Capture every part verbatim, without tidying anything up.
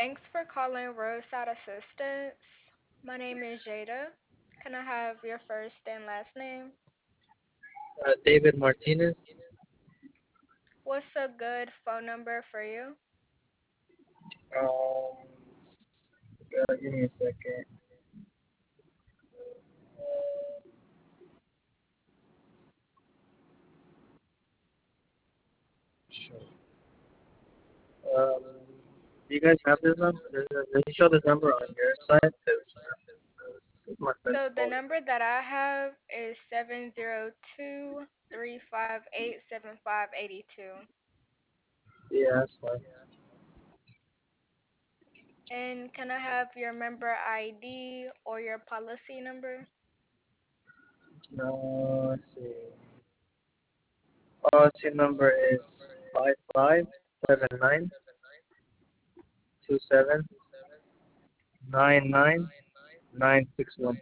Thanks for calling Roadside Assistance. My name is Jada. Can I have your first and last name? Uh, David Martinez. What's a good phone number for you? Um, uh, Give me a second. Sure. Um, do you guys have this number? Does, it- does it show this number on your side? Because uh, my friend's So the calling. number that I have is seven zero two, three five eight, seven five eight two. Yeah, that's fine. And can I have your member I D or your policy number? Uh, let's see. Policy number is five five seven nine two seven nine nine nine six one.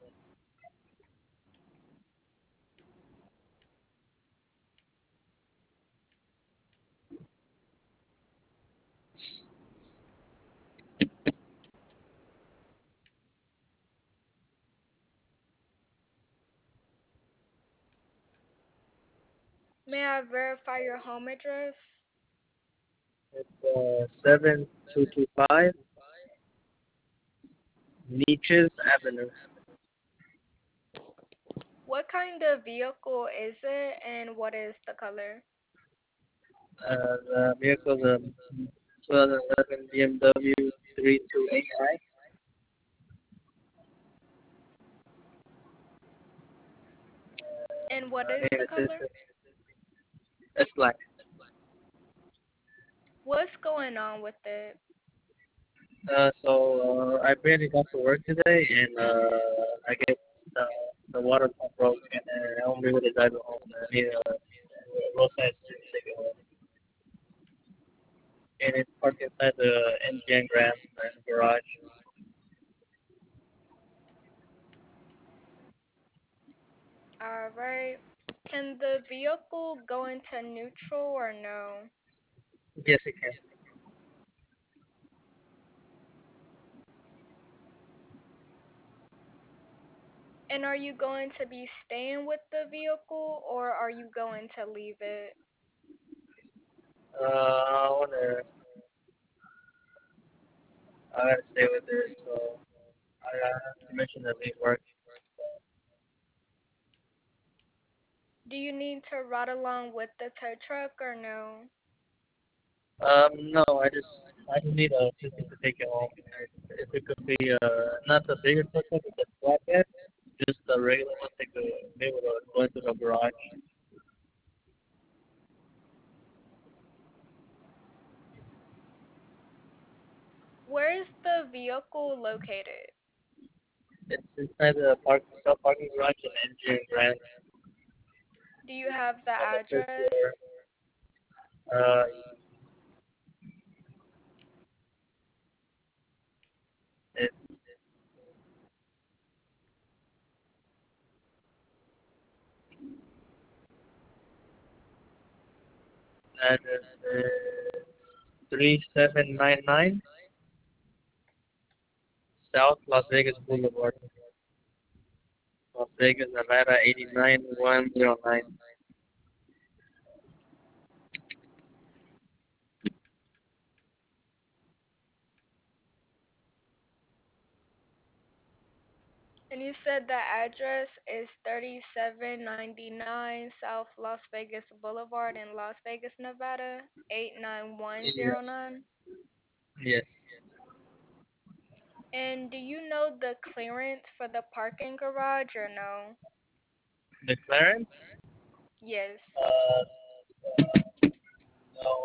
May I verify your home address? It's uh seven two two five Leeches Avenue. What kind of vehicle is it and what is the color? Uh, the vehicle is a twenty eleven B M W three two eight i. And what is Name the color? assistant. It's black. What's going on with it? Uh, so uh, I barely got to work today, and uh, I guess the, the water pump broke, and uh, I won't be able to drive it home. I need a roadside assistant to take it home. And it's parked inside the M G M Grand uh, garage. All right. Can the vehicle go into neutral or no? Yes, it can. And are you going to be staying with the vehicle or are you going to leave it? Uh, I wanna. I gotta stay with her, so I have permission to leave work. Do you need to ride along with the tow truck or no? Um, no, I just I just need a assistant to take it home. If it could be uh not the bigger truck with the flatbed, just the regular one, they could be able to go into the garage. Where is the vehicle located? It's inside the park self parking garage in Engineering Grand Do you have the on the third floor. address? Uh, its address is three seven nine nine South Las Vegas Boulevard, Las Vegas, Nevada eighty nine one zero nine. And you said the address is thirty-seven ninety-nine South Las Vegas Boulevard in Las Vegas, Nevada, eight nine one zero Yes, nine. yes. And do you know the clearance for the parking garage or no? The clearance? Yes. Uh, no,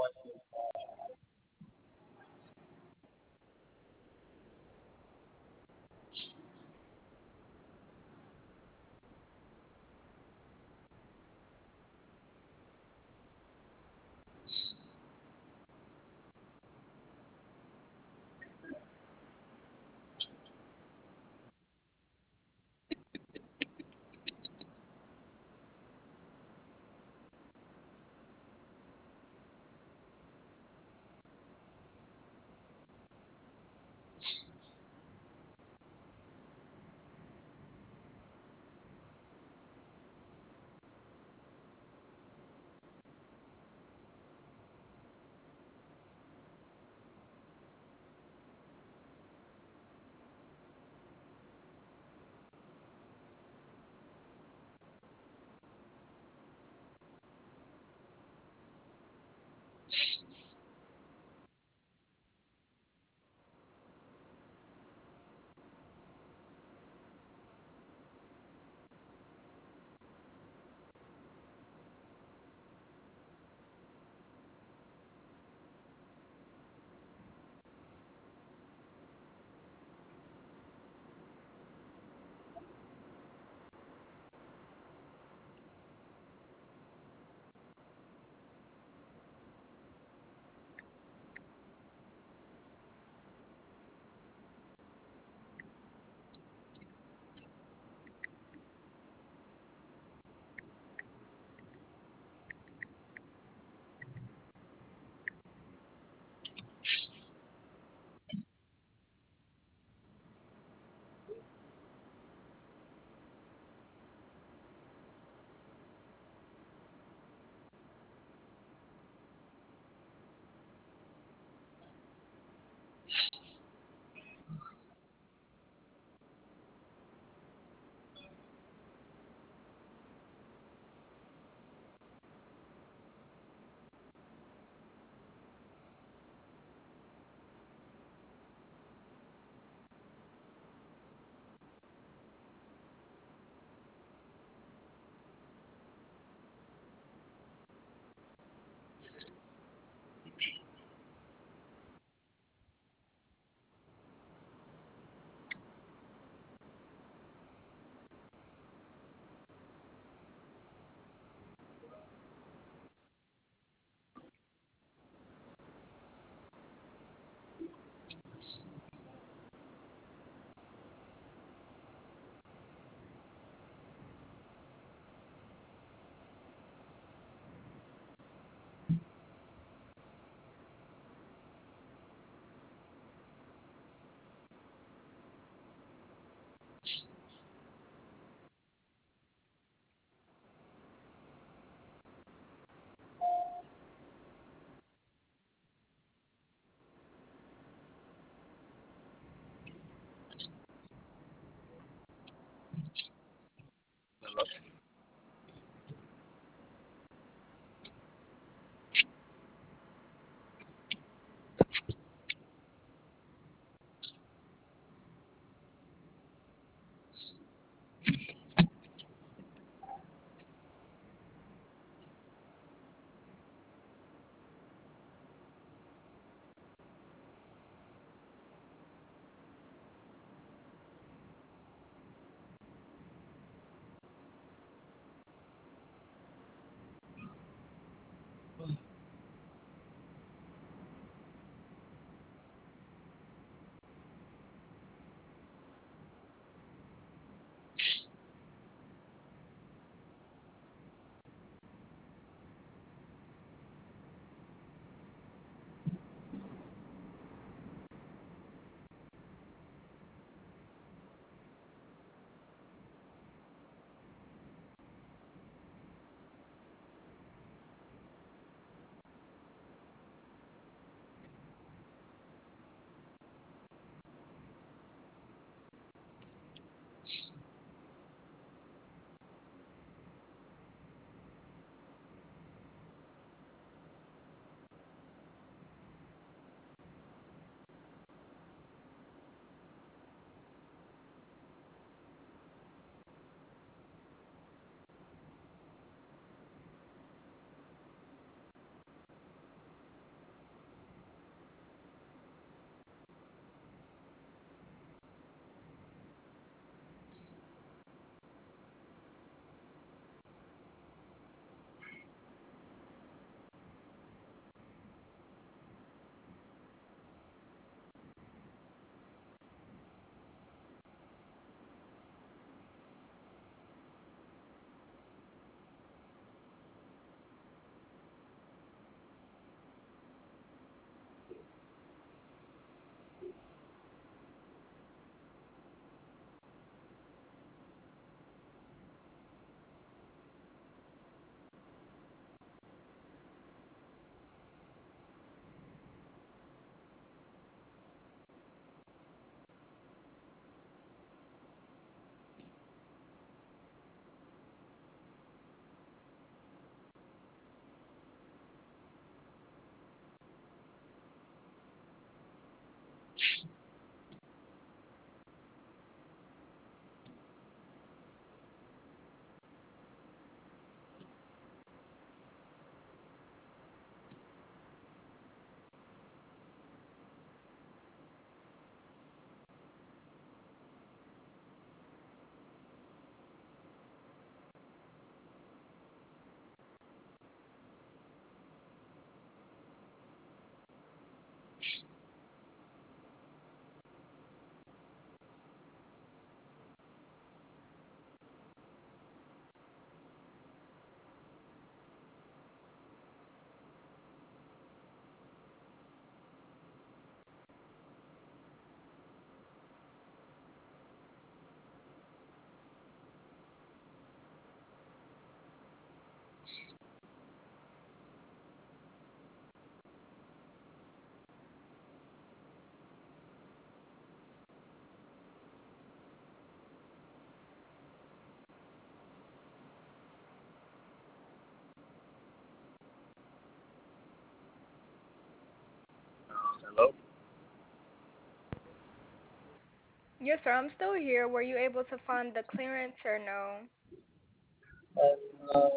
Yes, sir. I'm still here. Were you able to find the clearance or no? And uh,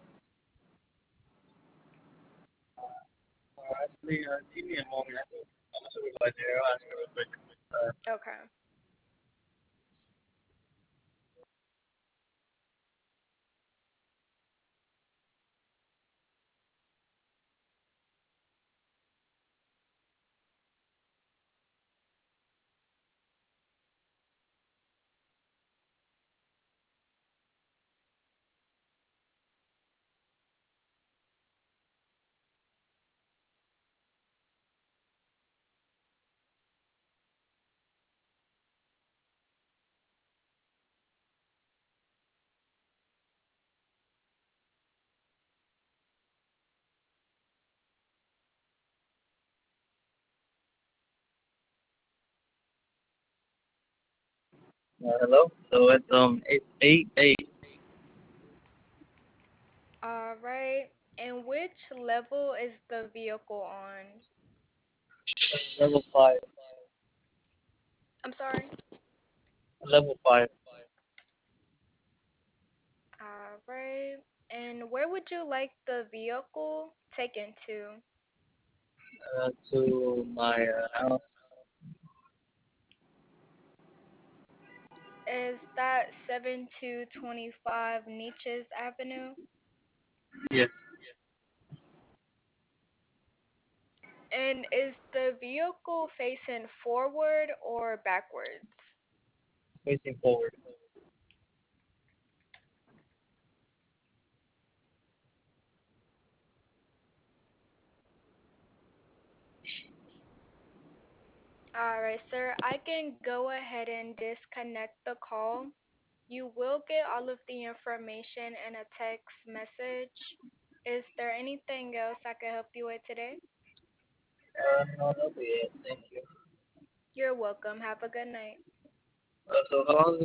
uh, actually, uh, give me a moment. I think I'm a supervisor. I'll ask her real quick. Uh, Okay. uh, hello. So it's um eight eight eight All right. And which level is the vehicle on? level five. I'm sorry. Level five. All right. And where would you like the vehicle taken to? Uh, to my uh, house. Is that seven two two five Nietzsche's Avenue? Yes, And is the vehicle facing forward or backwards? facing forward. All right, sir. I can go ahead and disconnect the call. You will get all of the information in a text message. Is there anything else I can help you with today? Uh, no, that'll be it. Thank you. You're welcome. Have a good night. Uh, so how long